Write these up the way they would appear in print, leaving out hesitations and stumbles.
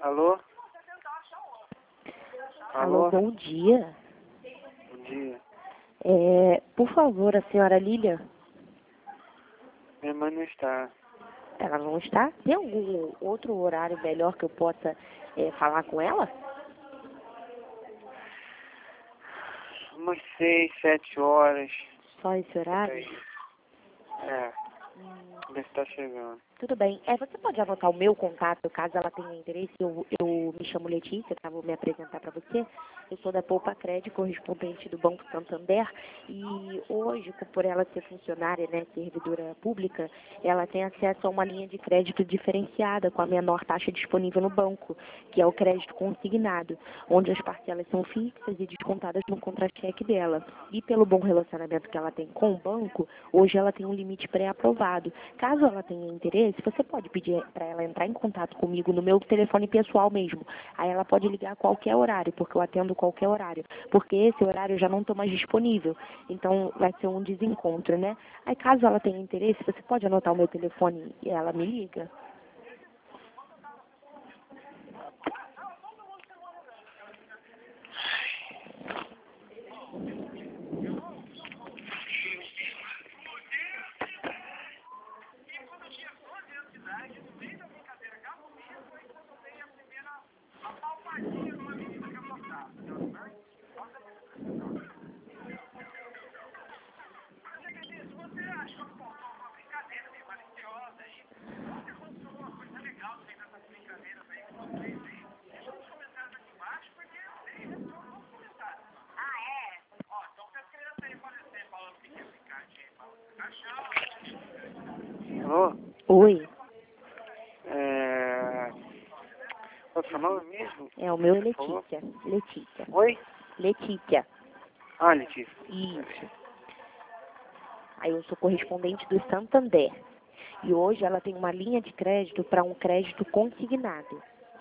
Alô? Alô, bom dia. Bom dia. Por favor, a senhora Lília, Minha mãe não está. ela não está? Tem algum outro horário melhor que eu possa falar com ela? Umas 6, 7 horas. Só esse horário? Aí. Ver se tá chegando. Tudo bem. Você pode anotar o meu contato, caso ela tenha interesse. Eu me chamo Letícia, tá? Vou me apresentar para você. Eu sou da Poupa Crédito, correspondente do Banco Santander. E hoje, por ela ser funcionária, né, servidora pública, ela tem acesso a uma linha de crédito diferenciada, com a menor taxa disponível no banco, que é o crédito consignado, onde as parcelas são fixas e descontadas no contra-cheque dela. E pelo bom relacionamento que ela tem com o banco, hoje ela tem um limite pré-aprovado. Caso ela tenha interesse, você pode pedir para ela entrar em contato comigo no meu telefone pessoal mesmo. Aí ela pode ligar a qualquer horário, porque eu atendo qualquer horário. Porque esse horário eu já não estou mais disponível. Então vai ser um desencontro, né? Aí caso ela tenha interesse, você pode anotar o meu telefone e ela me liga. Alô? Oi, Qual é o seu nome mesmo? o meu é Você falou? Letícia. Letícia. Oi? Letícia. Ah, Letícia. Isso. Aí eu sou correspondente do Santander. E hoje ela tem uma linha de crédito para um crédito consignado.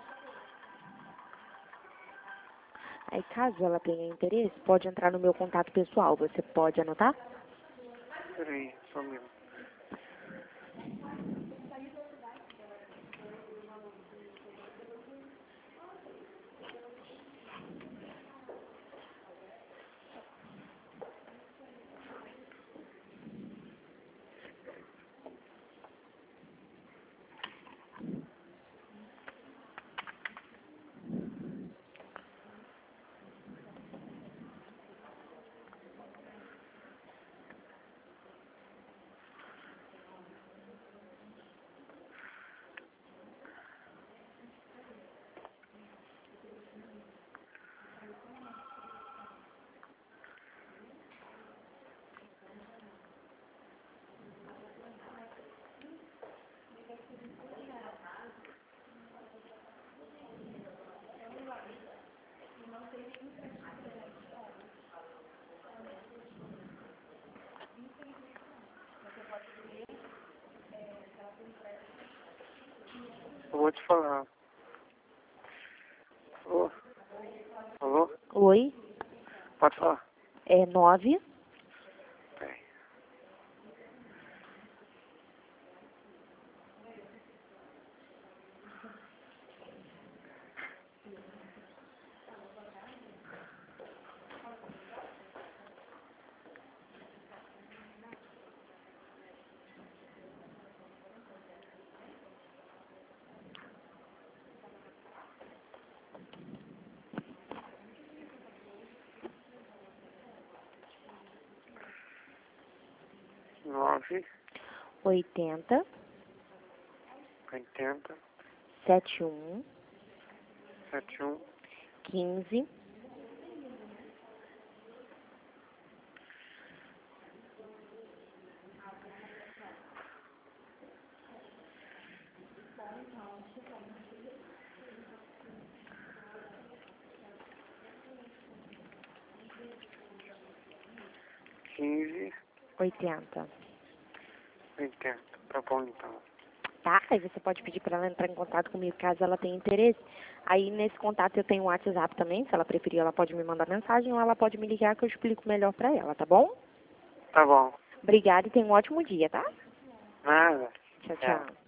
Aí caso ela tenha interesse, pode entrar no meu contato pessoal. Você pode anotar? Peraí, só um minuto. Eu vou te falar. Alô? Alô? Oi, Pode falar? é 9 Peraí. 9, 80 80, 71 71, 15 15, 80. 80. Tá bom então. Tá? Aí você pode pedir para ela entrar em contato comigo caso ela tenha interesse. Aí nesse contato eu tenho o WhatsApp também. Se ela preferir, ela pode me mandar mensagem ou ela pode me ligar que eu explico melhor para ela, tá bom? Tá bom. Obrigada e tenha um ótimo dia, tá? Nada. Tchau, Tchau. tchau.